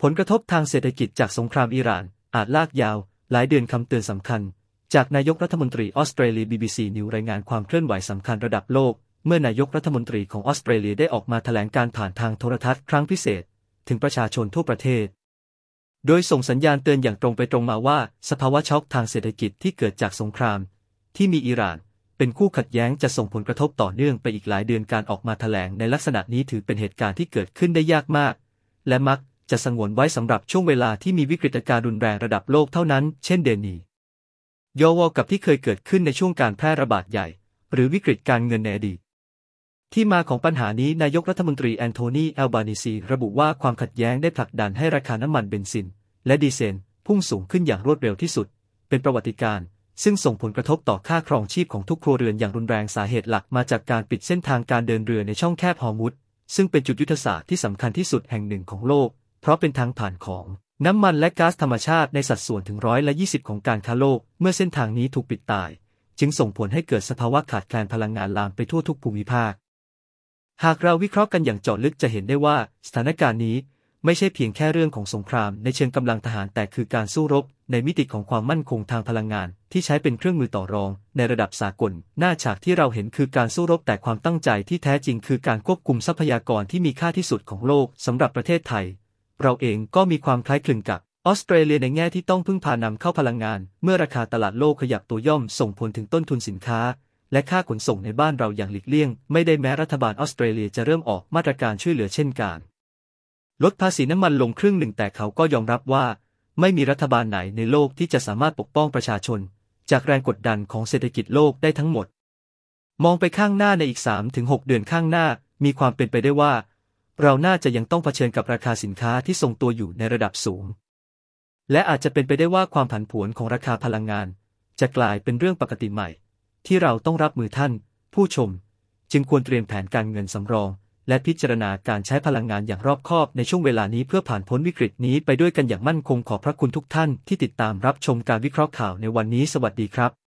ผลกระทบทางเศรษฐกิจจากสงครามอิหร่านอาจลากยาวหลายเดือนคำเตือนสำคัญจากนายกรัฐมนตรีออสเตรเลีย BBC News รายงานความเคลื่อนไหวสำคัญระดับโลกเมื่อนายกรัฐมนตรีของออสเตรเลียได้ออกมาแถลงการผ่านทางโทรทัศน์ครั้งพิเศษถึงประชาชนทั่วประเทศโดยส่งสัญญาณเตือนอย่างตรงไปตรงมาว่าสภาวะช็อกทางเศรษฐกิจที่เกิดจากสงครามที่มีอิหร่านเป็นคู่ขัดแย้งจะส่งผลกระทบต่อเนื่องไปอีกหลายเดือนการออกมาแถลงในลักษณะนี้ถือเป็นเหตุการณ์ที่เกิดขึ้นได้ยากมากและมักจะสงวนไว้สำหรับช่วงเวลาที่มีวิกฤตการณ์รุนแรงระดับโลกเท่านั้นเช่นเดือนนี้กับที่เคยเกิดขึ้นในช่วงการแพร่ระบาดใหญ่หรือวิกฤตการเงินในอดีตที่มาของปัญหานี้นายกรัฐมนตรีแอนโทนี แอลบานีซีระบุว่าความขัดแย้งได้ผลักดันให้ราคาน้ำมันเบนซินและดีเซลพุ่งสูงขึ้นอย่างรวดเร็วที่สุดเป็นประวัติการณ์ซึ่งส่งผลกระทบต่อค่าครองชีพของทุกครัวเรือนอย่างรุนแรงสาเหตุหลักมาจากการปิดเส้นทางการเดินเรือในช่องแคบฮอร์มุซซึ่งเป็นจุดยุทธศาสตร์ที่สำคัญที่สุดแห่งหนึ่งของโลกเพราะเป็นทางผ่านของน้ำมันและก๊าซธรรมชาติในสัดส่วนถึง20%ของการค้าโลกเมื่อเส้นทางนี้ถูกปิดตายจึงส่งผลให้เกิดสภาวะขาดแคลนพลังงานลามไปทั่วทุกภูมิภาคหากเราวิเคราะห์กันอย่างเจาะลึกจะเห็นได้ว่าสถานการณ์นี้ไม่ใช่เพียงแค่เรื่องของสงครามในเชิงกำลังทหารแต่คือการสู้รบในมิติของความมั่นคงทางพลังงานที่ใช้เป็นเครื่องมือต่อรองในระดับสากลหน้าฉากที่เราเห็นคือการสู้รบแต่ความตั้งใจที่แท้จริงคือการควบคุมทรัพยากรที่มีค่าที่สุดของโลกสำหรับประเทศไทยเราเองก็มีความคล้ายคลึงกับออสเตรเลียในแง่ที่ต้องพึ่งพานำเข้าพลังงานเมื่อราคาตลาดโลกขยับตัวย่อมส่งผลถึงต้นทุนสินค้าและค่าขนส่งในบ้านเราอย่างหลีกเลี่ยงไม่ได้แม้รัฐบาลออสเตรเลียจะเริ่มออกมาตรการช่วยเหลือเช่นการลดภาษีน้ำมันลงครึ่งหนึ่งแต่เขาก็ยอมรับว่าไม่มีรัฐบาลไหนในโลกที่จะสามารถปกป้องประชาชนจากแรงกดดันของเศรษฐกิจโลกได้ทั้งหมดมองไปข้างหน้าในอีก 3-6 เดือนข้างหน้ามีความเป็นไปได้ว่าเราน่าจะยังต้องเผชิญกับราคาสินค้าที่ทรงตัวอยู่ในระดับสูงและอาจจะเป็นไปได้ว่าความผันผวนของราคาพลังงานจะกลายเป็นเรื่องปกติใหม่ที่เราต้องรับมือท่านผู้ชมจึงควรเตรียมแผนการเงินสำรองและพิจารณาการใช้พลังงานอย่างรอบคอบในช่วงเวลานี้เพื่อผ่านพ้นวิกฤตนี้ไปด้วยกันอย่างมั่นคงขอบพระคุณทุกท่านที่ติดตามรับชมการวิเคราะห์ข่าวในวันนี้สวัสดีครับ